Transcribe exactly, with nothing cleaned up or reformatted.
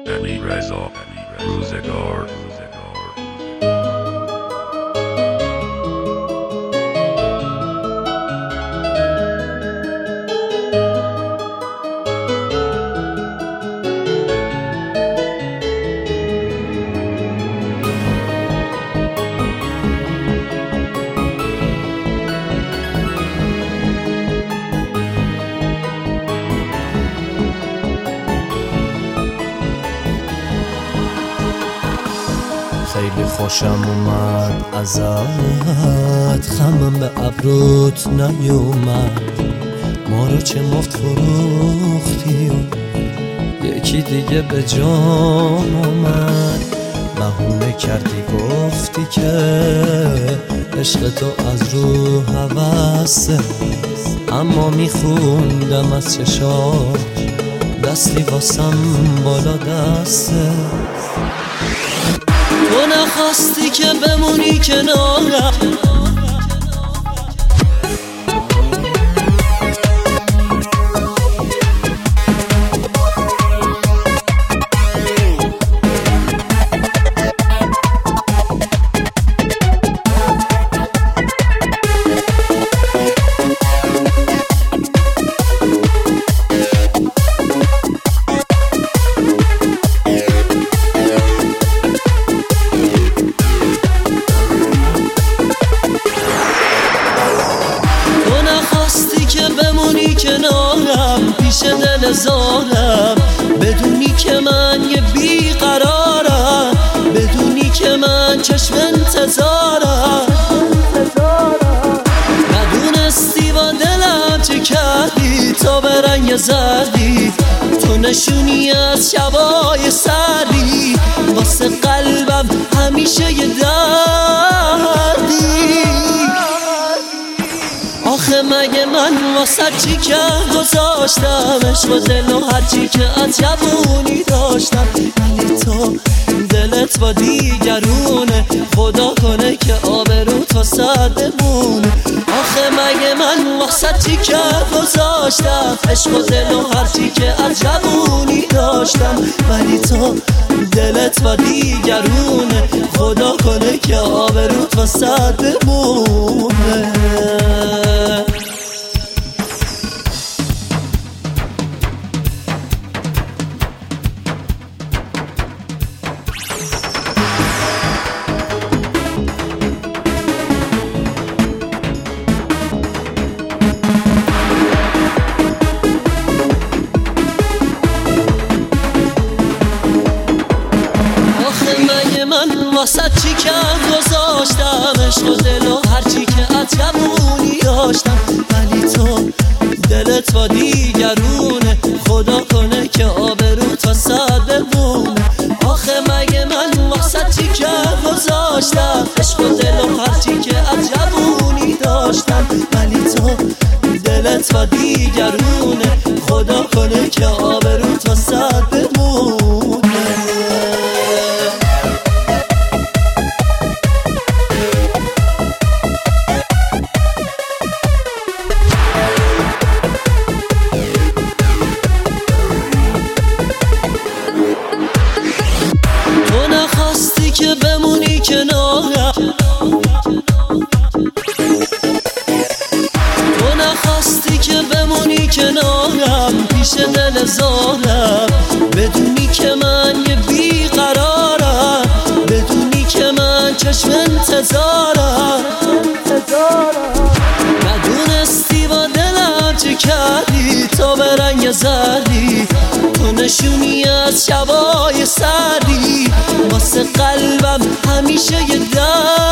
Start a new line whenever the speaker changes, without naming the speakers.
علی رضا روزگار.
خیلی خوشم اومد ازت، خمم به ابروت نیومد. ما رو چه مفت فروختی و یکی دیگه به جام اومد. بهونه کردی گفتی که عشق تو از رو هوسه، اما میخوندم از چشات دستی واسم بالا دسته. تو نخواستی که بمونی کنارم، کنارم پیش دل زارم، بدونی که من یه بیقرارم، بدونی که من چشم انتظارم. ندونستی با دلم چه کردی تا به رنگ زردی، تو نشونی از شبای سردی، واسه قلبم همیشه یه دردی. آخه مگه من واسه چی که گذاشتم عشق و دل و هرچی که از جوونی داشتم، ولی تو دلت با دیگرونه، خدا کنه که آبروت واسه بمونه. آخه مگه من واسه چی که گذاشتم عشق و دل و هرچی که از جوونی داشتم، ولی تو دلت با دیگرونه، خدا کنه که آبروت واسه بمونه. واسه چی که گذاشتم عشق و دل و هرچی که از جوونی داشتم، ولی تو دلت با دیگرونه، خدا کنه که آبروت واسه بمونه. آخه مگه من واسه چی که گذاشتم عشق و دل و هرچی که از جوونی داشتم، ولی تو دلت با دیگرونه، خدا کنه که آبروت واسه بمونه. که بمونی کنارم، تو نخواستی که بمونی کنارم پیش دل زارم، بدونی که من یه بیقرارم، بدونی که من چشم انتظارم. ندونستی با دلم چه کردی تا به رنگ زردی، تو نشونی از شبای سردی، واسه قلبم همیشه یه در